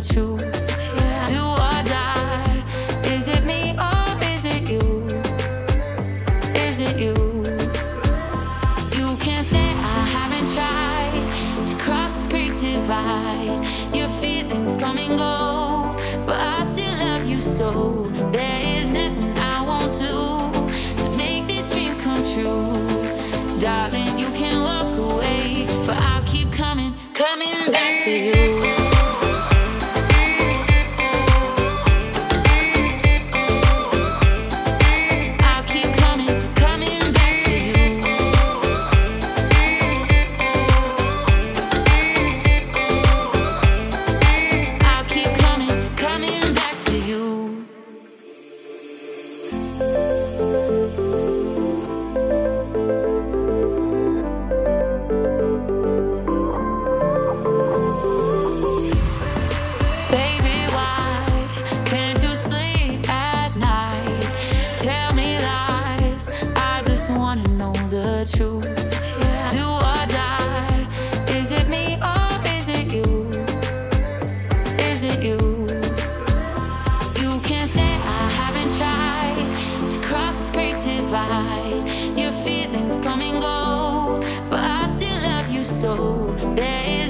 truth. Do or die. Is it me or is it you? Is it you? You can't say I haven't tried to cross this great divide. Your feelings come and go, but I still love you so. There is nothing I won't do to make this dream come true. Darling, you can walk away, but I'll keep coming back to you. Your feelings come and go, but I still love you so. There is